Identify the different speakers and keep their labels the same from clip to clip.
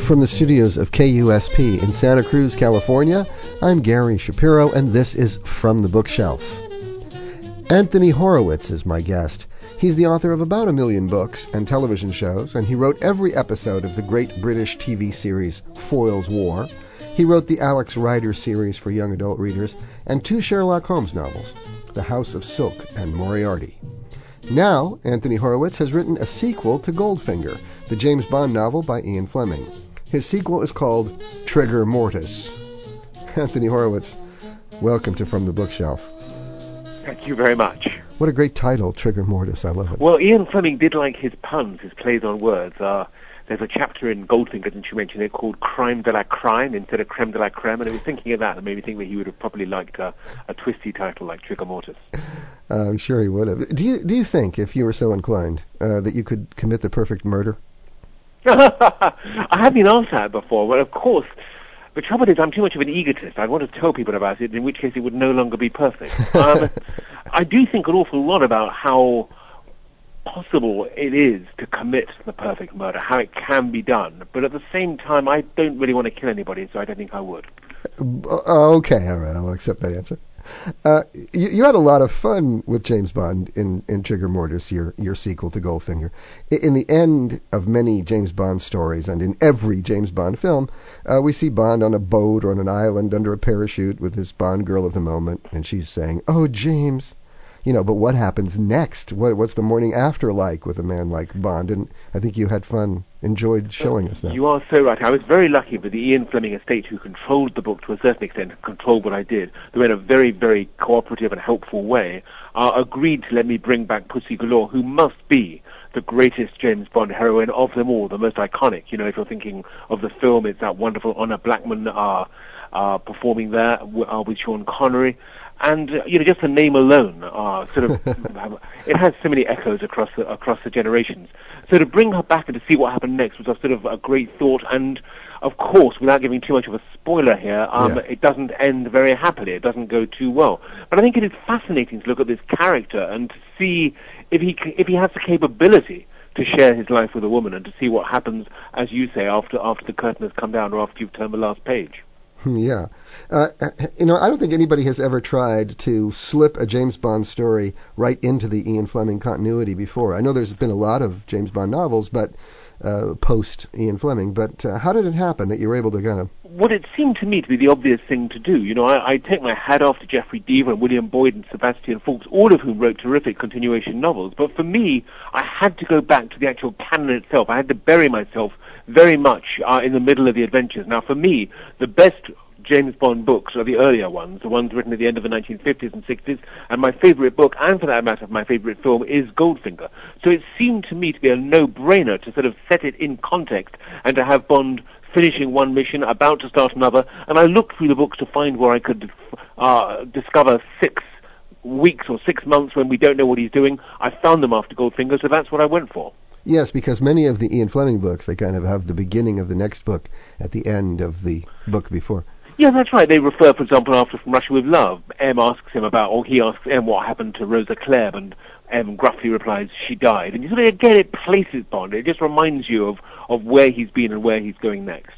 Speaker 1: From the studios of KUSP in Santa Cruz, California, I'm Gary Shapiro, and this is From the Bookshelf. Anthony Horowitz is my guest. He's the author of about 1 million books and television shows, and he wrote every episode of the great British TV series Foyle's War. He wrote the Alex Rider series for young adult readers, and 2 Sherlock Holmes novels, The House of Silk and Moriarty. Now, Anthony Horowitz has written a sequel to Goldfinger, the James Bond novel by Ian Fleming. His sequel is called Trigger Mortis. Anthony Horowitz, welcome to From the Bookshelf.
Speaker 2: Thank you very much.
Speaker 1: What a great title, Trigger Mortis. I love it.
Speaker 2: Well, Ian Fleming did like his puns, his plays on words. There's a chapter in Goldfinger, didn't you mention it, called Crime de la Crime instead of Creme de la Creme, and I was thinking of that and made me think that he would have probably liked a twisty title like Trigger Mortis.
Speaker 1: I'm sure he would have. Do you think, if you were so inclined, that you could commit the perfect murder?
Speaker 2: I have been asked that before, but of course, the trouble is I'm too much of an egotist. I want to tell people about it, in which case it would no longer be perfect. I do think an awful lot about how possible it is to commit the perfect murder, how it can be done, but at the same time I don't really want to kill anybody, so I don't think I would.
Speaker 1: Okay, all right, I'll accept that answer. You had a lot of fun with James Bond in Trigger Mortis, your sequel to Goldfinger. In the end of many James Bond stories, and in every James Bond film, we see Bond on a boat or on an island under a parachute with his Bond girl of the moment, and she's saying, "Oh, James." But what happens next? What's the morning after like with a man like Bond? And I think you had fun, enjoyed showing us that.
Speaker 2: You are so right. I was very lucky with the Ian Fleming estate, who controlled the book to a certain extent, controlled what I did. They, in a very, very cooperative and helpful way, agreed to let me bring back Pussy Galore, who must be the greatest James Bond heroine of them all, the most iconic. If you're thinking of the film, it's that wonderful Honor Blackman performing there with Sean Connery. And just the name alone, it has so many echoes across the generations. So to bring her back and to see what happened next was a great thought. And of course, without giving too much of a spoiler here, It doesn't end very happily. It doesn't go too well. But I think it is fascinating to look at this character and to see if he has the capability to share his life with a woman, and to see what happens, as you say, after the curtain has come down or after you've turned the last page.
Speaker 1: Yeah. I don't think anybody has ever tried to slip a James Bond story right into the Ian Fleming continuity before. I know there's been a lot of James Bond novels, but post Ian Fleming, but how did it happen that you were able to kind of...
Speaker 2: Well, it seemed to me to be the obvious thing to do. I take my hat off to Geoffrey Deaver and William Boyd and Sebastian Faulks, all of whom wrote terrific continuation novels, but for me, I had to go back to the actual canon itself. I had to bury myself very much in the middle of the adventures. Now, for me, the best James Bond books are the earlier ones, the ones written at the end of the 1950s and 60s, and my favorite book, and for that matter, my favorite film, is Goldfinger. So it seemed to me to be a no-brainer to sort of set it in context and to have Bond finishing one mission, about to start another, and I looked through the books to find where I could discover 6 weeks or 6 months when we don't know what he's doing. I found them after Goldfinger, so that's what I went for.
Speaker 1: Yes, because many of the Ian Fleming books, they kind of have the beginning of the next book at the end of the book before.
Speaker 2: Yeah, that's right. They refer, for example, after From Russia with Love, M asks him about, or he asks M what happened to Rosa Klebb, and M gruffly replies, she died. And you sort of, again, it places Bond. It just reminds you of where he's been and where he's going next.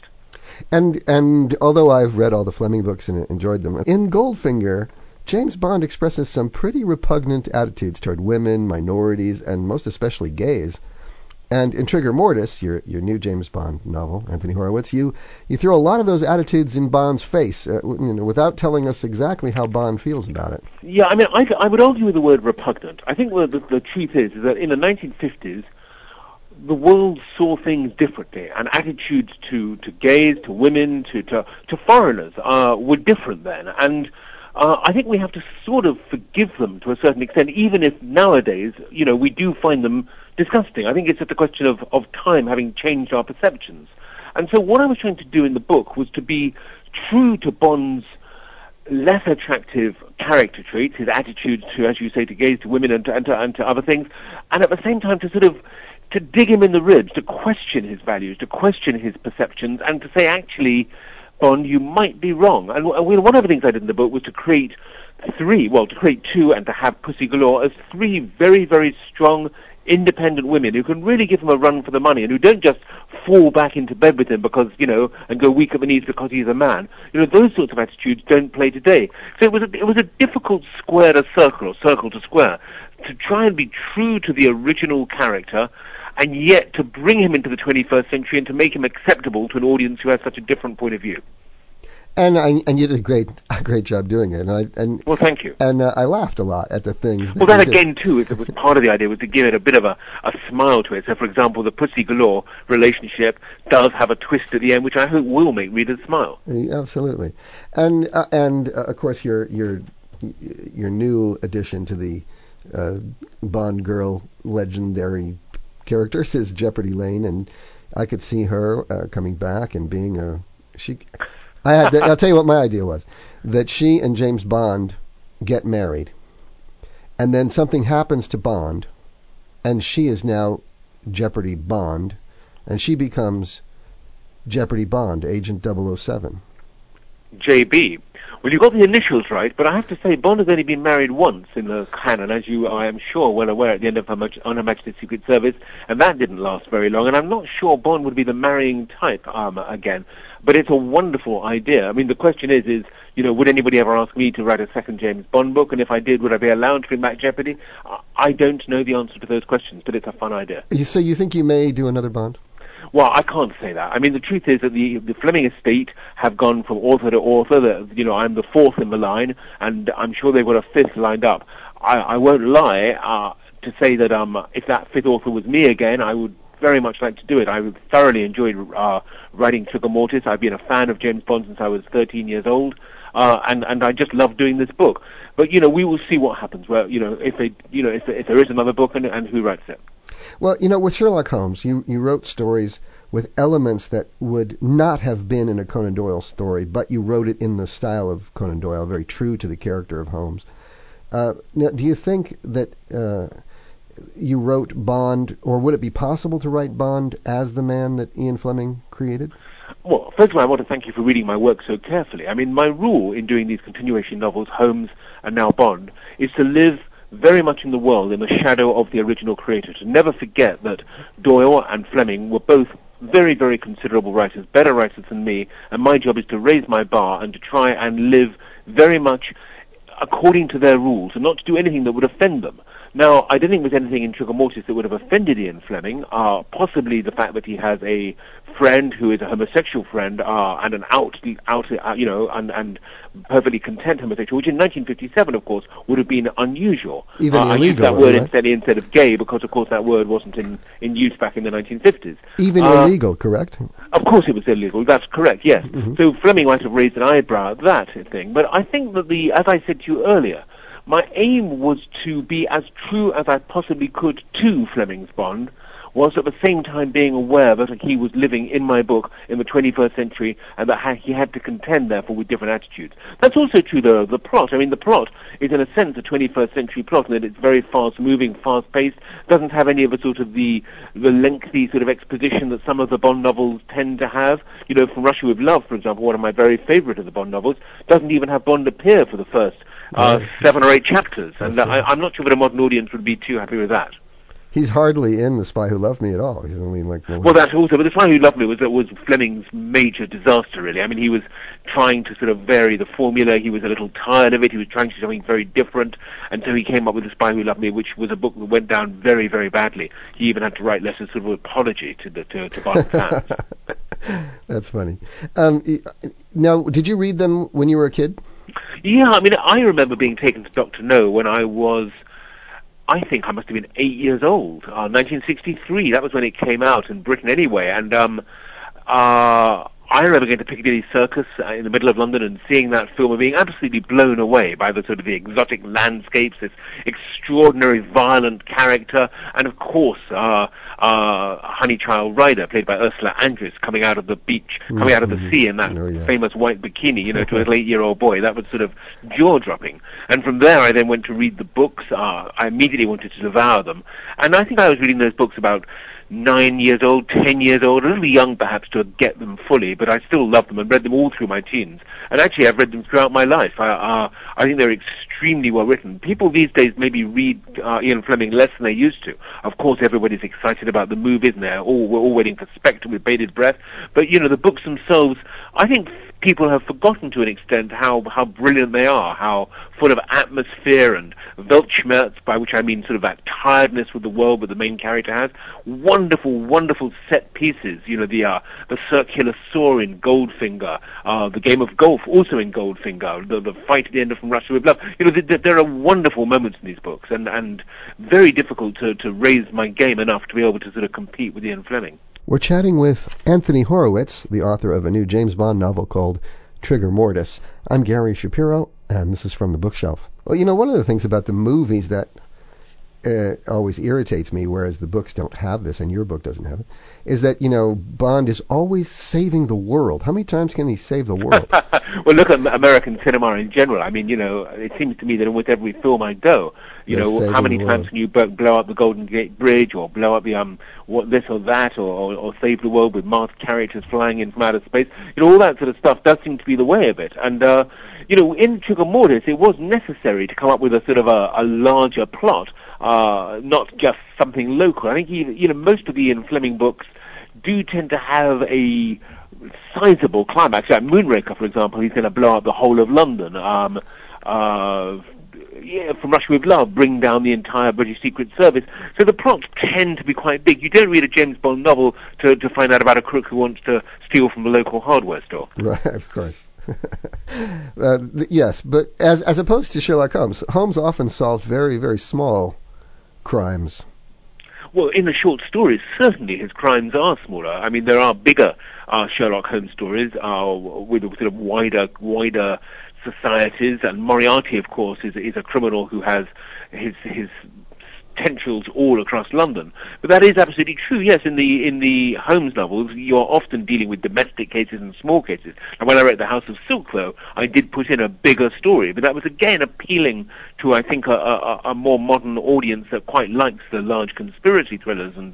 Speaker 1: And although I've read all the Fleming books and enjoyed them, in Goldfinger, James Bond expresses some pretty repugnant attitudes toward women, minorities, and most especially gays. And in Trigger Mortis, your new James Bond novel, Anthony Horowitz, you throw a lot of those attitudes in Bond's face, without telling us exactly how Bond feels about it.
Speaker 2: Yeah, I mean, I would argue with the word repugnant. I think the truth is that in the 1950s, the world saw things differently, and attitudes to gays, to women, to foreigners were different then. And I think we have to sort of forgive them to a certain extent, even if nowadays, we do find them disgusting. I think it's just a question of time having changed our perceptions. And so what I was trying to do in the book was to be true to Bond's less attractive character traits, his attitudes to, as you say, to gays, to women, and to other things, and at the same time to dig him in the ribs, to question his values, to question his perceptions, and to say, actually, Bond, you might be wrong. And one of the things I did in the book was to create 2 and to have Pussy Galore as 3 very, very strong, independent women who can really give him a run for the money and who don't just fall back into bed with him because, and go weak at the knees because he's a man. Those sorts of attitudes don't play today. So it was a difficult square to circle, or circle to square, to try and be true to the original character and yet to bring him into the 21st century and to make him acceptable to an audience who has such a different point of view.
Speaker 1: And you did a great job doing it.
Speaker 2: Well, thank you.
Speaker 1: And I laughed a lot at the things.
Speaker 2: That again too, it was part of the idea, was to give it a bit of a smile to it. So, for example, the Pussy Galore relationship does have a twist at the end, which I hope will make readers smile.
Speaker 1: Absolutely. And of course, your new addition to the Bond girl legendary characters is Jeopardy Lane, and I could see her coming back and being I'll tell you what my idea was, that she and James Bond get married, and then something happens to Bond, and she is now Jeopardy Bond, and she becomes Jeopardy Bond, Agent 007.
Speaker 2: JB. Well, you got the initials right, but I have to say Bond has only been married once in the canon, as you, I am sure, well aware at the end of On Her Majesty's Secret Service, and that didn't last very long, and I'm not sure Bond would be the marrying type again. But it's a wonderful idea. I mean, the question is, would anybody ever ask me to write a second James Bond book? And if I did, would I be allowed to bring back Jeopardy? I don't know the answer to those questions, but it's a fun idea.
Speaker 1: So you think you may do another Bond?
Speaker 2: Well, I can't say that. I mean, the truth is that the Fleming estate have gone from author to author. I'm the fourth in the line, and I'm sure they've got a fifth lined up. I won't lie to say that if that fifth author was me again, I would very much like to do it. I thoroughly enjoyed writing Trigger Mortis. I've been a fan of James Bond since I was 13 years old, and I just love doing this book. But we will see what happens. Well, if there is another book and who writes it.
Speaker 1: Well, with Sherlock Holmes, you wrote stories with elements that would not have been in a Conan Doyle story, but you wrote it in the style of Conan Doyle, very true to the character of Holmes. Now, do you think that you wrote Bond, or would it be possible to write Bond as the man that Ian Fleming created?
Speaker 2: Well, first of all, I want to thank you for reading my work so carefully. I mean, my rule in doing these continuation novels, Holmes and now Bond, is to live very much in the world, in the shadow of the original creator, to never forget that Doyle and Fleming were both very, very considerable writers, better writers than me, and my job is to raise my bar and to try and live very much according to their rules and not to do anything that would offend them. Now, I don't think there's anything in Trigger Mortis that would have offended Ian Fleming, possibly the fact that he has a friend who is a homosexual friend, and an and perfectly content homosexual, which in 1957, of course, would have been unusual.
Speaker 1: Even illegal.
Speaker 2: I used that word
Speaker 1: right?
Speaker 2: instead of gay because, of course, that word wasn't in use back in the 1950s.
Speaker 1: Even illegal, correct?
Speaker 2: Of course it was illegal, that's correct, yes.
Speaker 1: Mm-hmm.
Speaker 2: So Fleming might have raised an eyebrow at that thing, but I think that as I said to you earlier, my aim was to be as true as I possibly could to Fleming's Bond, whilst at the same time being aware that he was living in my book in the 21st century and that he had to contend, therefore, with different attitudes. That's also true, though, of the plot. I mean, the plot is, in a sense, a 21st century plot, in that it's very fast-moving, fast-paced, doesn't have any of the lengthy sort of exposition that some of the Bond novels tend to have. From Russia with Love, for example, one of my very favorite of the Bond novels, doesn't even have Bond appear for the first 7 or 8 chapters, and I'm not sure that a modern audience would be too happy with that.
Speaker 1: He's hardly in The Spy Who Loved Me at all. He's only like...
Speaker 2: Well, that's also, but The Spy Who Loved Me was Fleming's major disaster, really. I mean, he was trying to sort of vary the formula. He was a little tired of it. He was trying to do something very different, and so he came up with The Spy Who Loved Me, which was a book that went down very, very badly. He even had to write letters of apology to Bond fans.
Speaker 1: That's funny. Now, did you read them when you were a kid?
Speaker 2: Yeah, I mean, I remember being taken to Dr. No when I think I must have been 8 years old, 1963. That was when it came out in Britain anyway. And I remember going to Piccadilly Circus in the middle of London and seeing that film and being absolutely blown away by the sort of the exotic landscapes, this extraordinary violent character, and of course, Honeychild Rider, played by Ursula Andress, coming out of the beach, coming out of the sea in that famous white bikini, to a little 8-year-old boy. That was sort of jaw-dropping. And from there, I then went to read the books. I immediately wanted to devour them. And I think I was reading those books about 9 years old, 10 years old, a little young perhaps to get them fully, but I still loved them and read them all through my teens. And actually I've read them throughout my life. I think they're extremely well written. People these days maybe read Ian Fleming less than they used to. Of course, everybody's excited about the movie, isn't there? We're all waiting for Spectre with bated breath. But, the books themselves, I think people have forgotten to an extent how brilliant they are, how full of atmosphere and Weltschmerz, by which I mean sort of that tiredness with the world that the main character has. Wonderful, wonderful set pieces. The circular saw in Goldfinger, the game of golf also in Goldfinger, the fight at the end of From Russia with Love. There are wonderful moments in these books, and very difficult to raise my game enough to be able to sort of compete with Ian Fleming.
Speaker 1: We're chatting with Anthony Horowitz, the author of a new James Bond novel called Trigger Mortis. I'm Gary Shapiro, and this is From the Bookshelf. Well, one of the things about the movies that always irritates me, whereas the books don't have this, and your book doesn't have it, is that, Bond is always saving the world. How many times can he save the world?
Speaker 2: Well, look at American cinema in general. I mean, it seems to me that with every film I go, how many times can you blow up the Golden Gate Bridge, or blow up the this or that, or save the world with masked characters flying in from outer space? All that sort of stuff does seem to be the way of it. And in Trigger Mortis, it was necessary to come up with a sort of a larger plot, not just something local. I think most of the Ian Fleming books do tend to have a sizable climax. Like Moonraker, for example, he's going to blow up the whole of London. From Russia with Love, bring down the entire British Secret Service. So the plots tend to be quite big. You don't read a James Bond novel to find out about a crook who wants to steal from the local hardware store.
Speaker 1: Right, of course. Yes, but as opposed to Sherlock Holmes, Holmes often solved very, very small crimes.
Speaker 2: Well, in the short stories, certainly his crimes are smaller. I mean, there are bigger Sherlock Holmes stories with sort of wider societies, and Moriarty, of course, is a criminal who has his tentacles all across London. But that is absolutely true. Yes, in the Holmes novels, you're often dealing with domestic cases and small cases. And when I wrote The House of Silk, though, I did put in a bigger story, but that was again appealing to, I think, a more modern audience that quite likes the large conspiracy thrillers and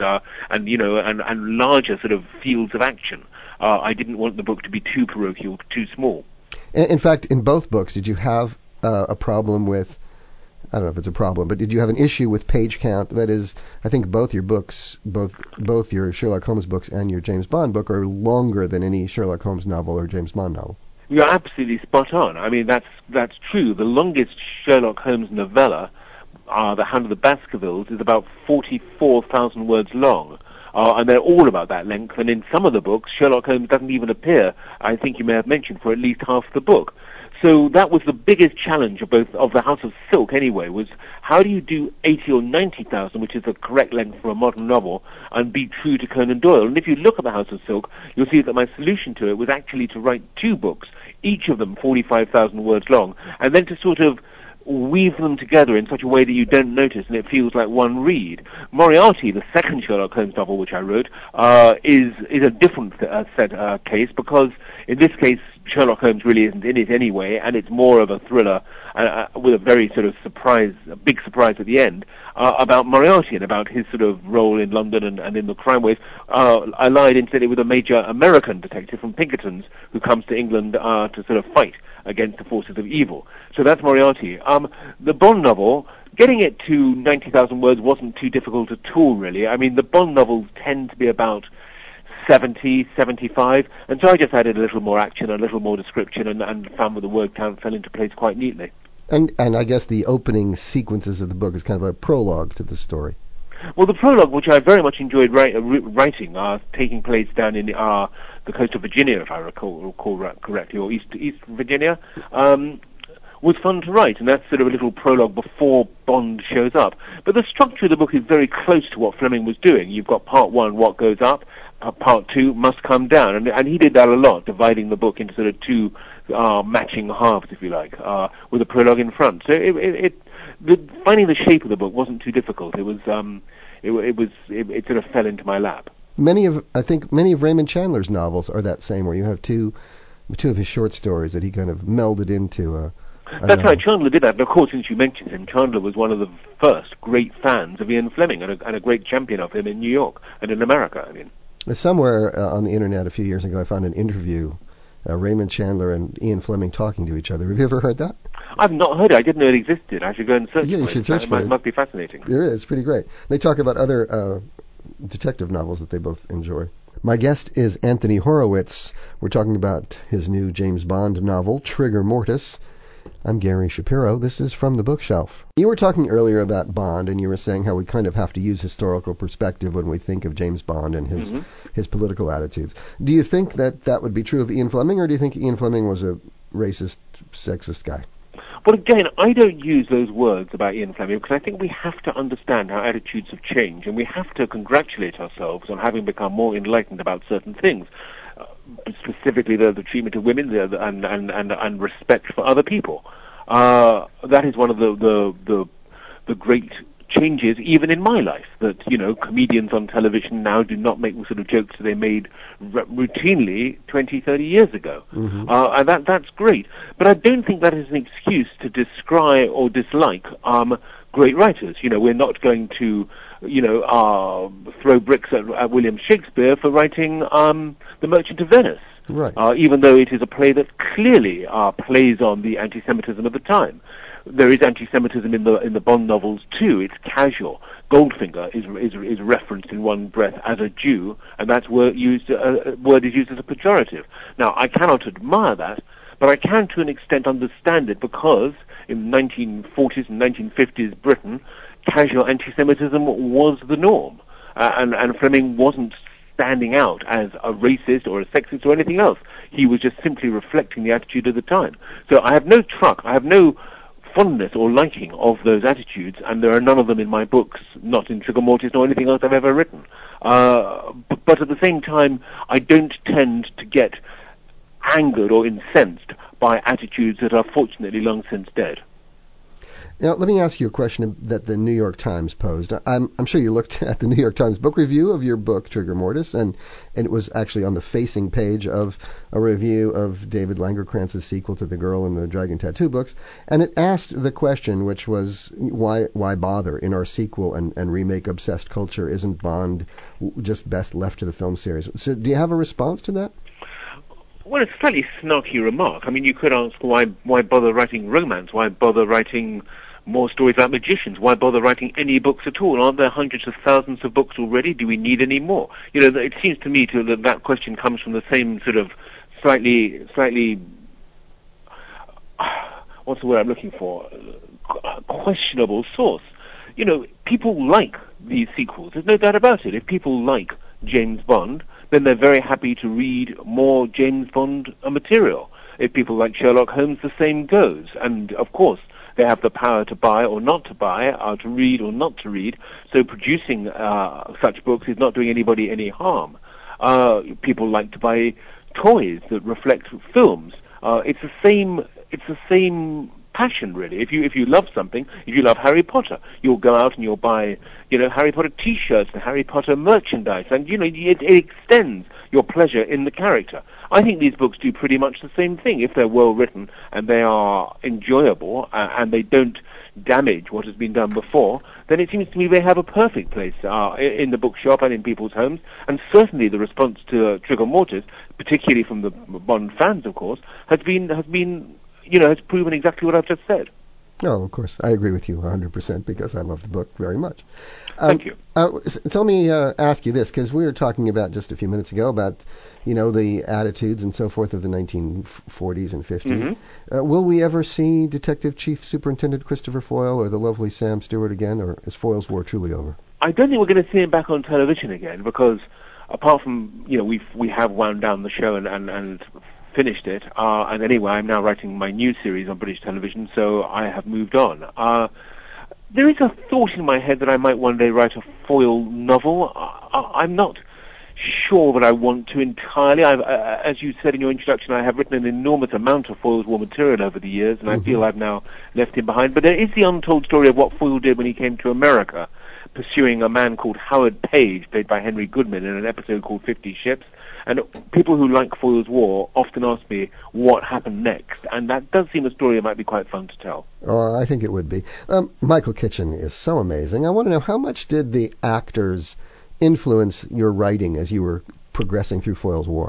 Speaker 2: larger sort of fields of action. I didn't want the book to be too parochial, too small.
Speaker 1: In fact, in both books, did you have a problem with, I don't know if it's a problem, but did you have an issue with page count? That is, I think both your books, both your Sherlock Holmes books and your James Bond book are longer than any Sherlock Holmes novel or James Bond novel.
Speaker 2: You're absolutely spot on. I mean, that's true. The longest Sherlock Holmes novella, The Hound of the Baskervilles, is about 44,000 words long. And they're all about that length, and in some of the books, Sherlock Holmes doesn't even appear, I think you may have mentioned, for at least half the book. So that was the biggest challenge of The House of Silk anyway, was how do you do 80 or 90,000, which is the correct length for a modern novel, and be true to Conan Doyle? And if you look at The House of Silk, you'll see that my solution to it was actually to write two books, each of them 45,000 words long, and then to sort of weave them together in such a way that you don't notice and it feels like one read. Moriarty, the second Sherlock Holmes novel which I wrote, is a different case, because in this case Sherlock Holmes really isn't in it anyway, and it's more of a thriller with a very sort of a big surprise at the end about Moriarty and about his sort of role in London and in the crime waves. I lied instead with a major American detective from Pinkerton's who comes to England to sort of fight against the forces of evil. So that's Moriarty. The Bond novel, getting it to 90,000 words wasn't too difficult at all, really. I mean, the Bond novels tend to be about 70, 75, and so I just added a little more action, a little more description, and found that the word count fell into place quite neatly.
Speaker 1: And I guess the opening sequences of the book is kind of a prologue to the story.
Speaker 2: Well, the prologue, which I very much enjoyed writing, taking place down in the coast of Virginia, if I recall correctly, or East Virginia, was fun to write, and that's sort of a little prologue before Bond shows up. But the structure of the book is very close to what Fleming was doing. You've got part one, what goes up, part two, must come down, and he did that a lot, dividing the book into sort of two matching halves, if you like, with a prologue in front. So finding the shape of the book wasn't too difficult. It sort of fell into my lap.
Speaker 1: I think many of Raymond Chandler's novels are that same, where you have two of his short stories that he kind of melded into
Speaker 2: That's right, Chandler did that. And of course, since you mentioned him, Chandler was one of the first great fans of Ian Fleming and a great champion of him in New York and in America, I mean.
Speaker 1: Somewhere on the internet a few years ago, I found an interview Raymond Chandler and Ian Fleming talking to each other. Have you ever heard that?
Speaker 2: I've not heard it. I didn't know it existed. I should go and search for it.
Speaker 1: Yeah, you should search for it.
Speaker 2: It must be fascinating.
Speaker 1: It is. It's pretty great. They talk about other detective novels that they both enjoy. My guest is Anthony Horowitz. We're talking about his new James Bond novel, Trigger Mortis. I'm Gary Shapiro. This is From the Bookshelf. You were talking earlier about Bond, and you were saying how we kind of have to use historical perspective when we think of James Bond and his political attitudes. Do you think that would be true of Ian Fleming, or do you think Ian Fleming was a racist, sexist guy?
Speaker 2: Well, again, I don't use those words about Ian Fleming because I think we have to understand how attitudes have changed, and we have to congratulate ourselves on having become more enlightened about certain things, specifically the treatment of women and respect for other people. That is one of the great changes, even in my life, that, you know, comedians on television now do not make the sort of jokes that they made routinely 20, 30 years ago. And that's great. But I don't think that is an excuse to decry or dislike great writers. You know, we're not going to, you know, throw bricks at William Shakespeare for writing The Merchant of Venice.
Speaker 1: Right.
Speaker 2: Even though it is a play that clearly plays on the anti-Semitism of the time. There is anti-Semitism in the Bond novels too. It's casual. Goldfinger is referenced in one breath as a Jew, and that word is used as a pejorative. Now, I cannot admire that, but I can to an extent understand it because in 1940s and 1950s Britain, casual anti-Semitism was the norm, and Fleming wasn't standing out as a racist or a sexist or anything else. He was just simply reflecting the attitude of the time. So I have no fondness or liking of those attitudes, and there are none of them in my books, not in Trigger Mortis nor anything else I've ever written. But at the same time, I don't tend to get angered or incensed by attitudes that are fortunately long since dead.
Speaker 1: Now, let me ask you a question that the New York Times posed. I'm sure you looked at the New York Times book review of your book, Trigger Mortis, and it was actually on the facing page of a review of David Langerkrantz's sequel to The Girl in the Dragon Tattoo books, and it asked the question, which was, why bother in our sequel and remake-obsessed culture? Isn't Bond just best left to the film series? So do you have a response to that?
Speaker 2: Well, it's a slightly snarky remark. I mean, you could ask why bother writing romance? Why bother writing more stories about magicians? Why bother writing any books at all? Aren't there hundreds of thousands of books already? Do we need any more? You know, it seems to me that question comes from the same sort of slightly, what's the word I'm looking for? Questionable source. You know, people like these sequels. There's no doubt about it. If people like James Bond, then they're very happy to read more James Bond material. If people like Sherlock Holmes, the same goes. And, of course, they have the power to buy or not to buy, to read or not to read. So producing such books is not doing anybody any harm. People like to buy toys that reflect films. It's the same passion, really. If you love something, if you love Harry Potter, you'll go out and you'll buy, you know, Harry Potter T-shirts and Harry Potter merchandise, and you know it extends your pleasure in the character. I think these books do pretty much the same thing. If they're well written and they are enjoyable and they don't damage what has been done before, then it seems to me they have a perfect place in the bookshop and in people's homes. And certainly the response to Trigger Mortis, particularly from the Bond fans, of course, has proven exactly what I've just said.
Speaker 1: Oh, of course. I agree with you 100% because I love the book very much.
Speaker 2: Thank you.
Speaker 1: So let me ask you this, because we were talking about just a few minutes ago about, you know, the attitudes and so forth of the 1940s and 50s. Mm-hmm. Will we ever see Detective Chief Superintendent Christopher Foyle or the lovely Sam Stewart again, or is Foyle's War truly over?
Speaker 2: I don't think we're going to see him back on television again because, apart from, you know, we have wound down the show and finished it, and anyway, I'm now writing my new series on British television, so I have moved on. There is a thought in my head that I might one day write a Foyle novel. I'm not sure that I want to entirely. As you said in your introduction, I have written an enormous amount of Foyle's War material over the years, and I feel I've now left him behind. But there is the untold story of what Foyle did when he came to America, pursuing a man called Howard Page, played by Henry Goodman, in an episode called 50 Ships. And people who like Foyle's War often ask me what happened next, and that does seem a story that might be quite fun to tell.
Speaker 1: Oh, I think it would be. Michael Kitchen is so amazing. I want to know, how much did the actors influence your writing as you were progressing through Foyle's War?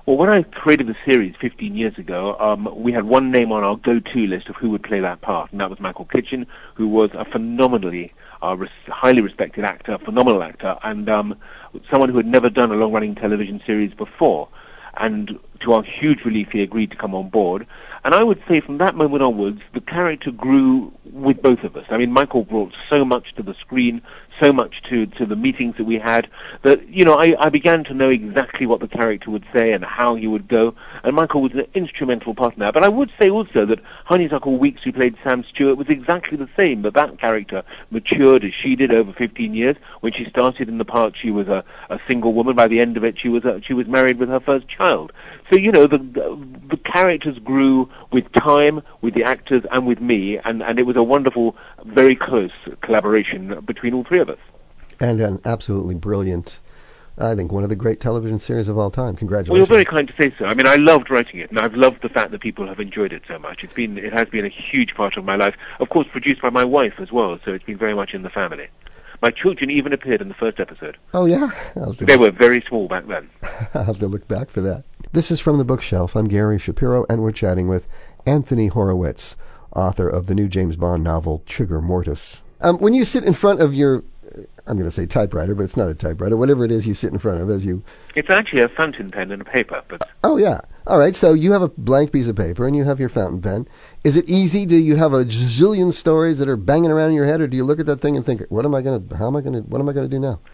Speaker 2: Well, when I created the series 15 years ago, we had one name on our go-to list of who would play that part, and that was Michael Kitchen, who was a phenomenally highly respected actor, phenomenal actor, and someone who had never done a long-running television series before. And to our huge relief, he agreed to come on board. And I would say from that moment onwards, the character grew with both of us. I mean, Michael brought so much to the screen, so much to the meetings that we had, that, you know, I began to know exactly what the character would say and how he would go, and Michael was an instrumental part in that. But I would say also that Honeysuckle Weeks, who played Sam Stewart, was exactly the same, that character matured as she did over 15 years. When she started in the part, she was a single woman. By the end of it, she was married with her first child. So, you know, the characters grew with time, with the actors, and with me, and it was a wonderful, very close collaboration between all three of us.
Speaker 1: And an absolutely brilliant, I think, one of the great television series of all time. Congratulations.
Speaker 2: Well, you're very kind to say so. I mean, I loved writing it, and I've loved the fact that people have enjoyed it so much. It has been a huge part of my life. Of course, produced by my wife as well, so it's been very much in the family. My children even appeared in the first episode.
Speaker 1: Oh, yeah?
Speaker 2: They were very small back then.
Speaker 1: I'll have to look back for that. This is From the Bookshelf. I'm Gary Shapiro, and we're chatting with Anthony Horowitz, author of the new James Bond novel, Trigger Mortis. When you sit in front of your, I'm going to say typewriter, but it's not a typewriter, whatever it is you sit in front of as you...
Speaker 2: It's actually a fountain pen and a paper, but...
Speaker 1: Oh, yeah. All right, so you have a blank piece of paper and you have your fountain pen. Is it easy? Do you have a zillion stories that are banging around in your head, or do you look at that thing and think, what am I going to do now?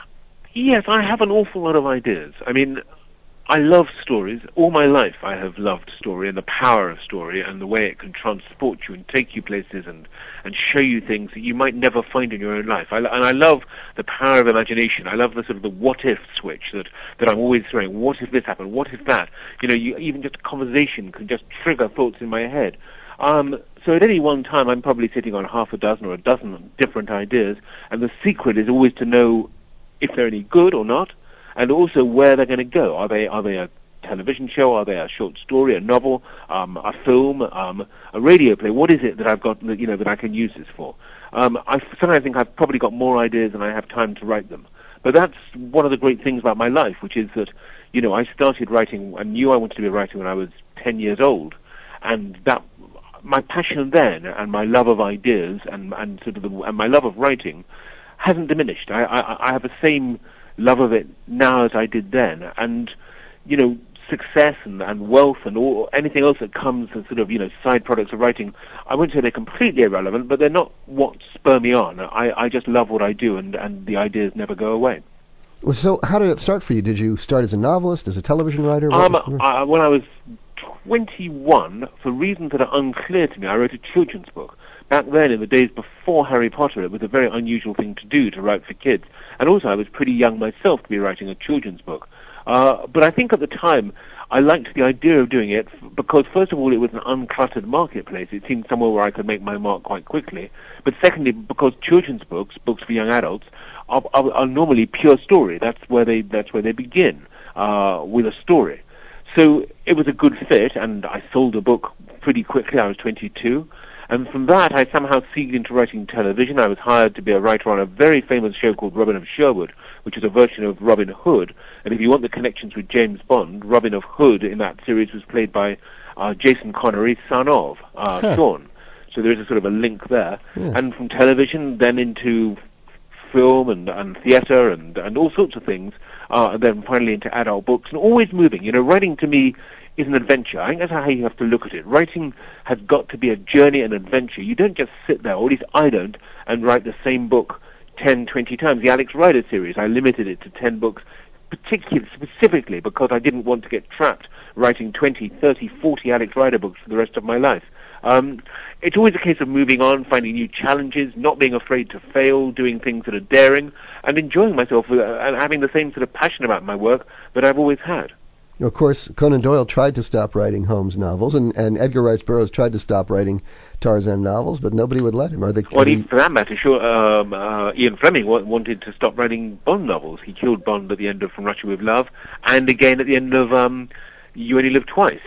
Speaker 2: Yes, I have an awful lot of ideas. I mean, I love stories. All my life I have loved story and the power of story and the way it can transport you and take you places and show you things that you might never find in your own life. And I love the power of imagination. I love the sort of the what-if switch that I'm always throwing. What if this happened? What if that? You know, even just a conversation can just trigger thoughts in my head. So at any one time I'm probably sitting on half a dozen or a dozen different ideas, and the secret is always to know if they're any good or not, and also where they're going to go. Are they a television show? Are they a short story, a novel, a film, a radio play? What is it that I've got that I can use this for? I sometimes think I've probably got more ideas than I have time to write them. But that's one of the great things about my life, which is that, you know, I started writing, I knew I wanted to be a writer when I was 10 years old, and that my passion then and my love of ideas and my love of writing hasn't diminished. I have the same love of it now as I did then, and, you know, success and wealth and anything else that comes as sort of, you know, side products of writing, I wouldn't say they're completely irrelevant, but they're not what spur me on. I just love what I do, and the ideas never go away.
Speaker 1: Well, so how did it start for you? Did you start as a novelist, as a television writer?
Speaker 2: When I was 21, for reasons that are unclear to me, I wrote a children's book. Back then, in the days before Harry Potter, it was a very unusual thing to do, to write for kids. And also, I was pretty young myself to be writing a children's book. But I think at the time, I liked the idea of doing it because, first of all, it was an uncluttered marketplace. It seemed somewhere where I could make my mark quite quickly. But secondly, because children's books for young adults, are normally pure story. That's where they begin, with a story. So it was a good fit, and I sold a book pretty quickly. I was 22. And from that, I somehow segued into writing television. I was hired to be a writer on a very famous show called Robin of Sherwood, which is a version of Robin Hood. And if you want the connections with James Bond, Robin of Hood in that series was played by Jason Connery's son of, Sean. So there is a sort of a link there. Yeah. And from television, then into film and theatre and all sorts of things, and then finally into adult books, and always moving. You know, writing to me is an adventure. I think that's how you have to look at it. Writing has got to be a journey and adventure. You don't just sit there, or at least I don't, and write the same book 10, 20 times. The Alex Rider series, I limited it to 10 books, specifically because I didn't want to get trapped writing 20, 30, 40 Alex Rider books for the rest of my life. It's always a case of moving on, finding new challenges, not being afraid to fail, doing things that are daring, and enjoying myself and having the same sort of passion about my work that I've always had.
Speaker 1: Of course, Conan Doyle tried to stop writing Holmes novels, and Edgar Rice Burroughs tried to stop writing Tarzan novels, but nobody would let him.
Speaker 2: For that matter, sure, Ian Fleming wanted to stop writing Bond novels. He killed Bond at the end of From Russia with Love, and again at the end of You Only Live Twice.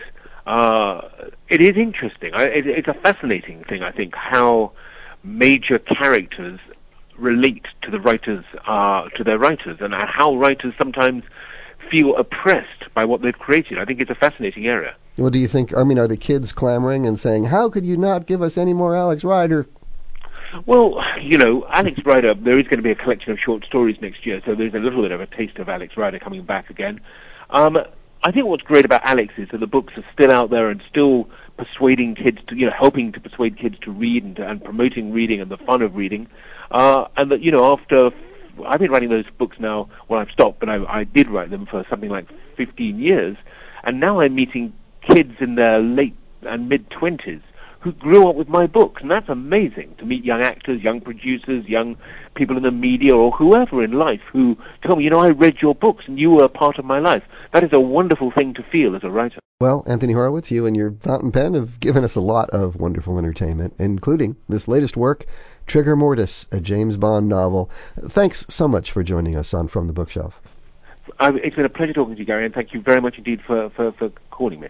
Speaker 2: It is interesting. It's a fascinating thing, I think, how major characters relate to the writers, to their writers, and how writers sometimes feel oppressed by what they've created. I think it's a fascinating area.
Speaker 1: Well, do you think, are the kids clamoring and saying, how could you not give us any more Alex Rider?
Speaker 2: Well, Alex Rider, there is going to be a collection of short stories next year, so there's a little bit of a taste of Alex Rider coming back again. I think what's great about Alex is that the books are still out there and still persuading kids to, helping to persuade kids to read and promoting reading and the fun of reading. And that, after I've been writing those books now, well, I've stopped, but I did write them for something like 15 years, and now I'm meeting kids in their late and mid-20s who grew up with my books, and that's amazing, to meet young actors, young producers, young people in the media, or whoever in life who tell me, I read your books and you were a part of my life. That is a wonderful thing to feel as a writer.
Speaker 1: Well, Anthony Horowitz, you and your fountain pen have given us a lot of wonderful entertainment, including this latest work, Trigger Mortis, a James Bond novel. Thanks so much for joining us on From the Bookshelf.
Speaker 2: It's been a pleasure talking to you, Gary, and thank you very much indeed for calling me.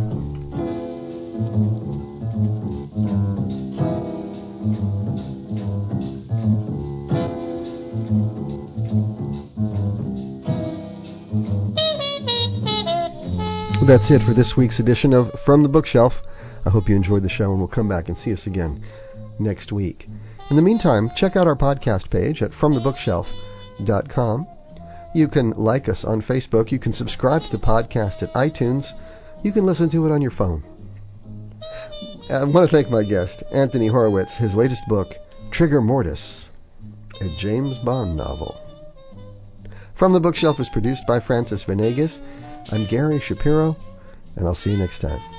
Speaker 1: That's it for this week's edition of From the Bookshelf. I hope you enjoyed the show and will come back and see us again next week. In the meantime, check out our podcast page at FromTheBookshelf.com. You can like us on Facebook. You can subscribe to the podcast at iTunes. You can listen to it on your phone. I want to thank my guest, Anthony Horowitz. His latest book, Trigger Mortis, a James Bond novel. From the Bookshelf is produced by Francis Venegas. I'm Gary Shapiro, and I'll see you next time.